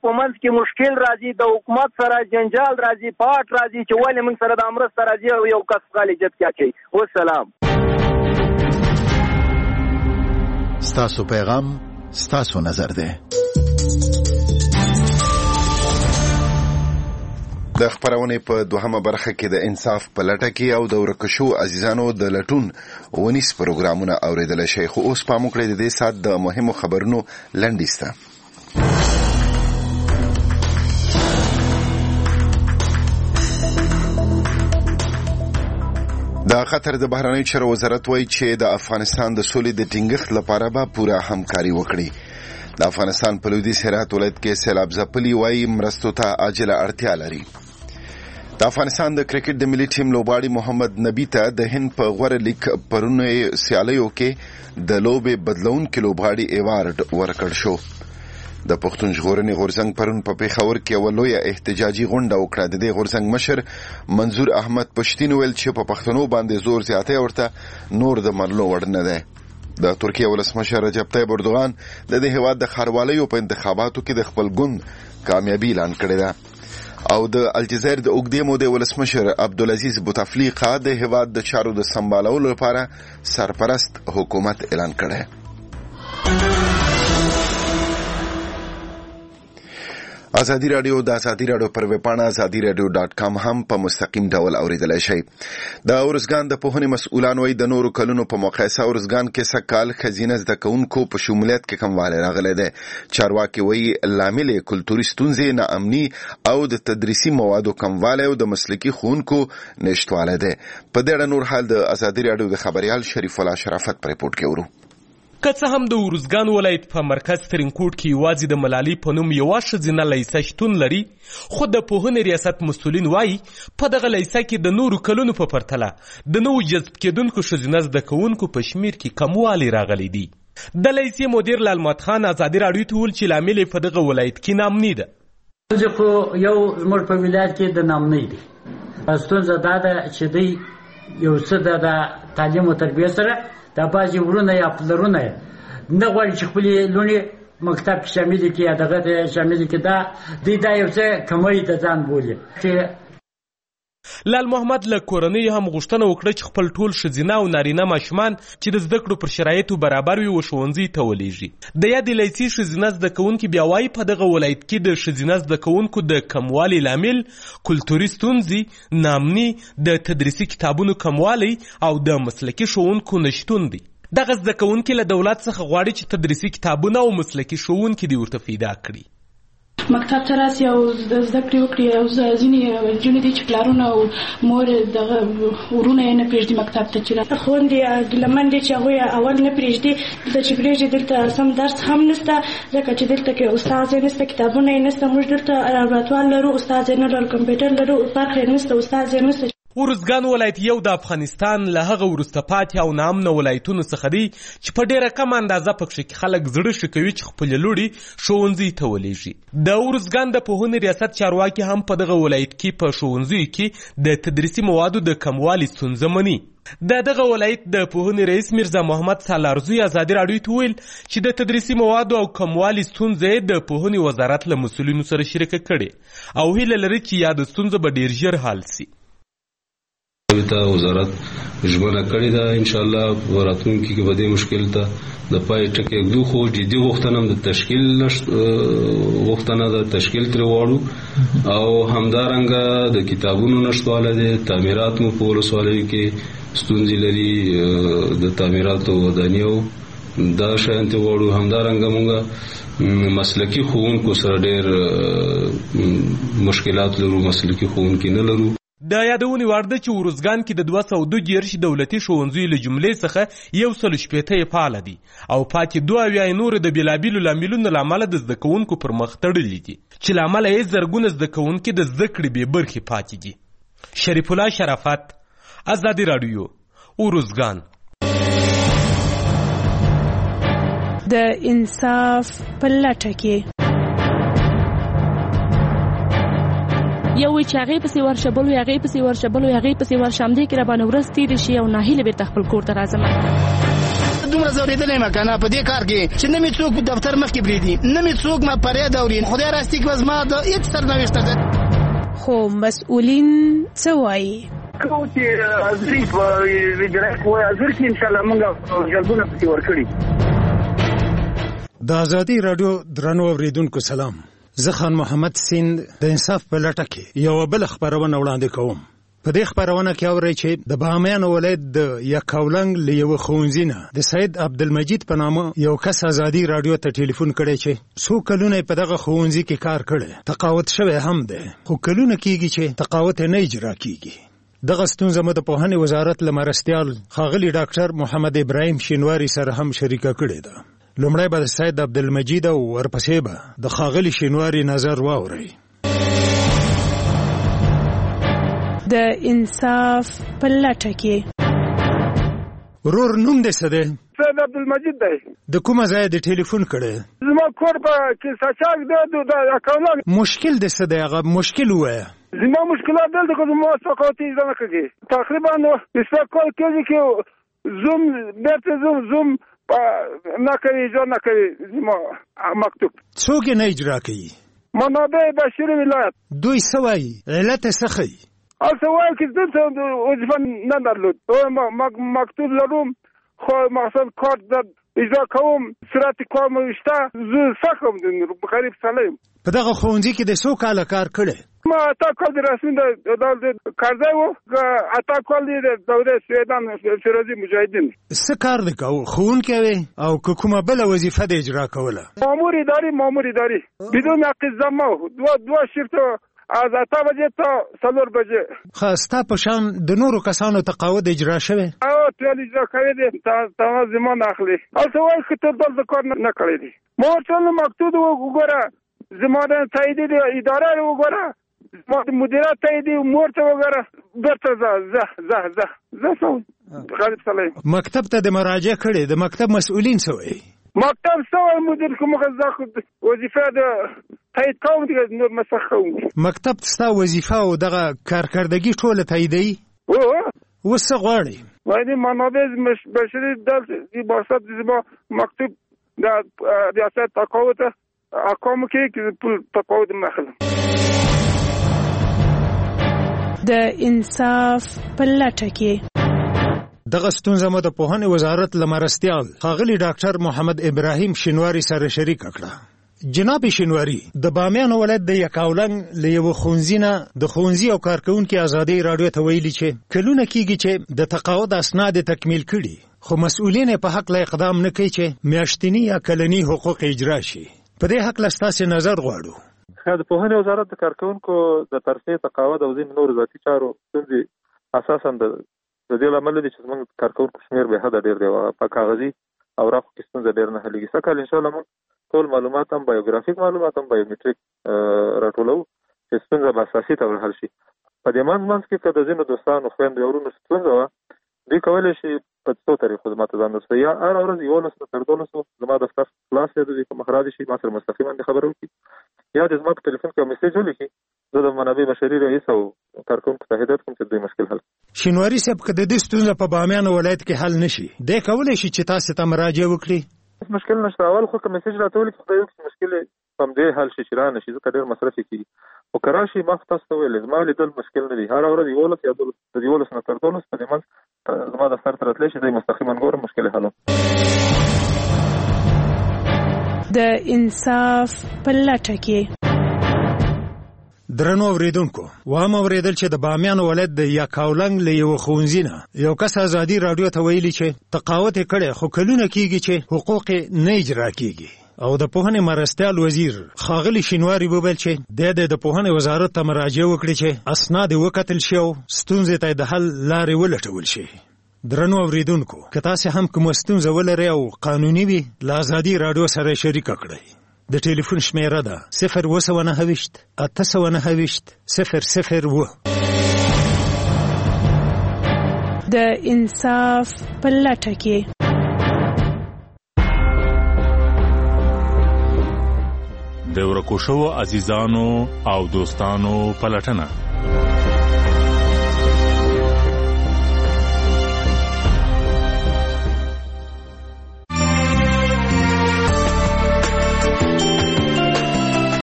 په منځ کې مشکل راځي، د حکومت سره جنجال راځي، پاټ راځي چې ولې موږ سره د مرسته راځي او یو کس غالجت کې اچي. والسلام. ستاسو پیغام ستاسو نظر ده. د خبرونه په دوهمه برخه کې د انصاف په لټه کې او د ورکشو عزیزانو د لټون ونیس پروګرامونه اوریدل شي. خو اوس په موږ د دې سات د مهمو خبرونو لنډیسته. د قطر د بهرنی چارو وزارت وایي چې د افغانستان د سولې د ټینګښت لپاره به پوره همکاري وکړي. د افغانستان په لویدیځ هرات ولایت کې سیلاب ځپلي وایي مرستو ته عاجله اړتیا لري. د افغانستان د کرکټ د ملي ټیم لوبغاړي محمد نبی ته د هند په غوره لیگ پرونی سیالیو کې د لوبې بدلونکي لوبغاړي ایوارډ ورکړ شو. د پښتون ژغورنې غورځنګ پرون په پیښور کې یو لوی احتجاجي غونډه وکړه. د دې غورځنګ مشر منظور احمد پښتین ویل چې په پښتنو باندې زور زیاتی ورته نور د مرلو وړ نه دی. د ترکیه ولسمشر رجب طیب اردوغان د دې هیواد د ښاروالۍ په انتخاباتو کې د خپل ګوند کامیابی اعلان کړی ده. او د الجزایر د اوږدې مودې ولسمشر عبدالعزیز بوتفلیقه د هیواد د چارو د سمبالولو لپاره سرپرست حکومت اعلان کړی. ازادي رادیو د ازادي رادیو پر ویبپاڼه azadiradio.com هم په مستقیم ډول اوریدلای شئ. د اورزګان د پوهنې مسؤلان وایي د نورو کلونو په مقایسه اورزګان کې سږکال ښځینه زده کوونکو په شمولیت کې کموالی راغلی دی. چارواکي وایي لامل یې کلتوري ستونزې، ناامني او د تدریسي موادو کموالی او د مسلکي ښوونکو نشتوالی دی. په دې اړه نور حال د ازادي رادیو د خبریال شریف الله شرافت په ریپورټ کې ورو. که څه هم د اورزګان ولایت په مرکز ترینکوټ کې یوازې د ملالۍ په نوم یوه ښځینه لیسه شتون لري، خو د پوهنې ریاست مسؤلین وایي په دغه لیسه کې د نورو کلونو په پرتله د نوو جذب کېدونکو ښځینه زده کوونکو په شمیر کې کموالی راغلی دی. د لیسې مدیر لالمات خان ازادي راډیو ته وویل چې لامل یې په دغه ولایت کې ناامني ده. خو یو زموږ په ولایت کې د ناامنۍ دی. ستونزه دا ده چې دوی یو څه د تعلیم او تربیه سره دا بعضې ورونه یا پلرونه نه غواړي چې خپلې لوڼې مکتب کې شاملې کړي یا دغه ته شاملې کړي. دوی دا یو څه کموي د ځان بولي. لال محمد له کورنۍ هم غوښتنه وکړه چې خپل ټول ښځینه او نارینه ماشومان چې د زده کړو پر شرایطو برابر وي و ښوونځي ته ولېږي. د یادې لیسې ښځینه زده کوونکي بیا وایي په دغه ولایت کې د ښځینه زده کوونکو د کموالي لامل کلتوري ستونزې، ناامني، د تدریسي کتابونو کموالی او د مسلکي ښوونکو نشتون دی. دغه زده کوونکي له دولت څخه غواړي چې تدریسي کتابونه او مسلکي ښوونکي دې ورته پیدا کړي. مکتب ته راسي او زده کړې وکړي او ځینې نجونې دي چې پلارونه او مور دغه ورونه یې نه پرېږدي مکتب ته چې خویندې ګیلمن دي چې هغوی اول نه پرېږدي. دلته چې پرېږدي دلته سم درس هم نشته، ځکه چې دلته کې استاد یې نشته، کتابونه یې نشته. موږ دلته لابراتوار لرو، استاد یې نه لرو، کمپیوټر لرو، برخه یې نشته، استاد یې نشته. اورزګان ولایت یو د افغانستان له هغه وروسته پاتې او ناامنه ولایتونو څخه دی چې په ډیره کم اندازه پکښې کې خلک زړه ښه کوي چې خپلې لوڼې ښوونځي ته ولېږي. د اورزګان د پوهنې ریاست چارواکي هم په دغه ولایت کې په ښوونځیو کې د تدریسي موادو د کموالي ستونزه مني. د دغه ولایت د پوهنې رئیس میرزا محمد سالارزوی ازادي راډیو ته ویل چې د تدریسي موادو او کموالي ستونزه د پوهنې وزارت له مسؤلینو سره شریکه کړې او هیله لري چې یاد ستونزه به ډیر ژر حل شي. ته وزارت ژمنه کړې ده ان شاء الله راتلونکي کې به دې مشکل ته د پای ټکی ږدو. خو جدي غوښتنه د تشکیل غوښتنه د تشکیل ترې غواړو او همدارنګه د کتابونو نشتوالی دی. تعمیرات مو په ولسوالیو کې ستونزې لري، د تعمیراتو ودانیو دا شیان ترې غواړو. همدارنګه مونږ مسلکي ښوونکو سره ډېر مشکلات لرو، مسلکي ښوونکي نه لرو. د یادونې وړ ده چې اورزګان کې د 242 دولتي ښوونځیو له جملې څخه 160 یې فعاله دي او پاتې 22 نور د بېلابېلو لاملونو له امله د زده کوونکو پر مخ تړلي دي چې له امله یې زرګونه زده کوونکي د زده کړې بې برخې پاتې دي. شریف الله شرافت، ازادي راډیو، اورزګان. د انصاف په لټه کې یو چې هغې پسې ورشه بل وي، هغې پسې ورشه بل وي، هغې پسې ورشه، همدې کې راباندې ورځ تېرې شي او ناهیلې بېرته خپل کور ته راځم. دومره زورېدلی یم که نه په دې کار کې چې نه مې څوک دفتر مخکې پرېږدي نه مې څوک ما فریاد اوري. خدای راستي کې زما د هېڅ سرنوشته ده. خو مسؤلین څه وایي؟ کوم چې حاضري په اجرایه قوه حاضر کړي انشاءالله موږ جلبونه پکې ورکړي. د ازادي راډیو درنو اورېدونکو سلام. زه خان محمد سیند د انصاف په لټه کې یوه بله خپرونه وړاندې کوم. په دې خپرونه کې اورئ چې د بامیان ولایت د یکاولنګ له یوه ښوونځي نه د سید عبدالمجید په نامه یو کس ازادي راډیو ته ټلیفون کړی چې څو کلونه په دغه ښوونځي کې کار کړی، تقاعد شوی هم دی، خو کلونه کېږي چې تقاعد نه اجرا کېږي. دغه ستونزه مو د پوهنې وزارت له مرستیال ښاغلي ډاکټر محمد ابراهیم شینواري سره هم شریکه کړې ده. لومړی به د سید عبدالمجید او ورپسې به د ښاغلي شینواري نظر واورئ. د انصاف په لټه کې. ورور نوم دې څه دی؟ سید عبدالمجید دی. د کومه ځایه دې ټلیفون کړی؟ زما کور په کیساچاک دی د اکاولنګ. مشکل دې څه دی؟ هغه مشکل ووایه. زما مشکلات دلته که زما تقاعد اجرا نه کېږي. تقریبا استقال کېږي چې زوم بیرته زوم نه کوي، اجرا نه کوي زما مکتوب. څوک یې نه اجرا کوي؟ منابع بشري ولایت. دوی څه وایي؟ علت یې څه ښیي؟ هلته وایي چې دلته وظیفه نه درلود. مکتوب لرم خو مقصد کار اجرا کوم، صورت کار مو شته، زه سخم غریب سړی یم. په دغه ښوونځي کې د څو کاله کار کړی؟ ما اته کال د رسمي د کارځای و، اته کال د دوره سویدان فیروزي مجاهدین. څه کار دې کوو؟ ښوونکی وې او که کومه بله وظیفه دې اجرا کوله؟ مامور اداري بدون اقزامه دوه شیفت از 8 بجې تا 4 بجې. ښه، ستا په شان د نورو کسانو تقاعد اجرا شوی؟ ټول اجرا کوي دي، تا زمان اخلي. هلته وایي چې ته دلته کار نه کړی دی. ما ورته مکتوب وګوره، زما د تایید د اداره وګوره، زما د مدیریت تایید مور ته وګوره، بیرته زه سم غریب سړی. مکتب ته د مراجعه کړې، د مکتب مسؤلین څه وایي؟ مکتب څه وایي؟ مدیر کوم غزا وظیفه د تایید کوم دي، نور مسخ کوم. مکتب ستا وظیفه او دغه کارکردګي ټوله تاییدوي؟ اوس څه غواړي؟ وایي منابع بشري دلته باسط زما مکتوب د ریاست تقاعد اقامه کې پول تقاعد مخله. د انصاف په لټه کې. دغه ستونزه مو د پوهنې وزارت له مرستیال ښاغلي ډاکټر محمد ابراهیم شینواري سره شریکه کړه. جناب شینواري، د بامیان ولایت د یکاولنګ له یوه ښوونځي نه د ښوونځي او کارکوونکي ازادۍ راډیو ته ویلي چې کلونه کېږي چې د تقاعد اسناد تکمیل کړي، خو مسؤلین په حقله اقدام نه کوي چې میاشتني یا کلني حقوق اجرا شي. په دې حقله ستاسې نظر غواړو. د پوهنې وزارت د کارکوونکو د ترفیع تقاعد او ځینې نورو ذاتي چارو ستونزې اساساً د دې له امله دي چې زموږ کارکوونکو شمېر بې حده ډېر دی او په کاغذي اوراقو کې ستونزه ډېر نه حلېږي. سږکال انشاءالله موږ ټول معلومات هم بایوګرافیک معلومات هم بایومټریک راټولو چې ستونزه به اساسي ډول حل شي. په دې منځ کې که د ځینو دوستانو خویندو یا وروڼو ستونزه وه، دوی کولی شي په څو طریقو زما ته ځان رسوي. یا هره ورځ 11 تر 12 زما دفتر خلاص دی، که مخ رادي شي ما سره مستقیما خبرې وکړي، یا د زما په ټلیفون کې یو میسیج ولیکي. زه د منابع بشري رئیس او کارکوونکو ته هدایت کوم چې دوی مشکل حل. شینواري صاحب، که د دې ستونزه په بامیان ولایت کې حل نشي، دی کولی شي چې تاسې ته مراجعه وکړي؟ مشکل نشته. اول خو که میسیج راته ولیکي خدای وکړي مشکل هم دې حل شي چې را نه شي، ځکه ډېر مصرف یې کېږي. خو که راشي ما خو تاسو ته ویلې زما لیدل مشکل نه دي. هره ورځ 11 یا 12 تر 11 نه تر 12 په دې منځ زما دفتر ته راتلی شي، دی مستقیما ګورم مشکل حلوم. د انصاف په لټه کې. درنو اوریدونکو، وام اوریدل چې د بامیان ولایت د یکاولنګ له یوه ښوونځي نه یو کس ازادي راډیو ته ویلي چې تقاعد یې کړی، خو کلونه کېږي چې حقوق یې نه اجرا کېږي. او د پوهنې مرستیال وزیر ښاغلي شینواري وویل چې د پوهنې وزارت ته مراجعه وکړي چې اسناد یې وکتل شي او ستونزې ته د حل لارې ولټول شي. درنو اوریدونکو، که تاسې هم کومه ستونزه ولرئ او قانوني وي، له ازادي راډیو سره شریکه کړئ. د ټلیفون شمیره ده 029 829 002. د انصاف په لټه کې. د ورکو شوو عزیزانو او دوستانو پلټنه